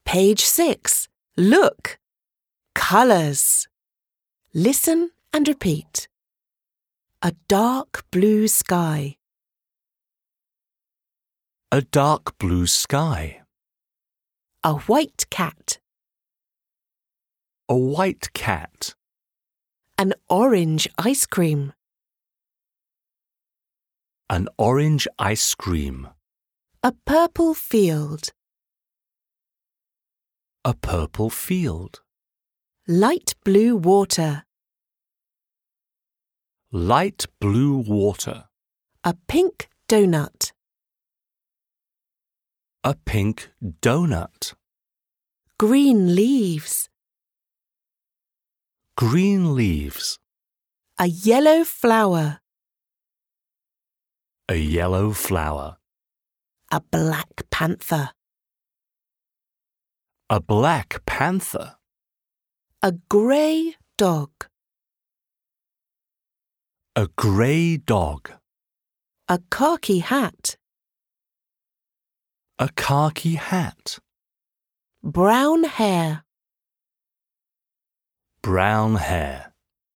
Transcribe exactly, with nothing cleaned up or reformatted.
Page six. Look. Colours. Listen and repeat. A dark blue sky. A dark blue sky. A white cat. A white cat. An orange ice cream. An orange ice cream. A purple field. A purple field. Light blue water. Light blue water. A pink donut. A pink donut. Green leaves. Green leaves. A yellow flower. A yellow flower. A black panther. A black panther. A grey dog. A grey dog. A khaki hat. A khaki hat. Brown hair. Brown hair.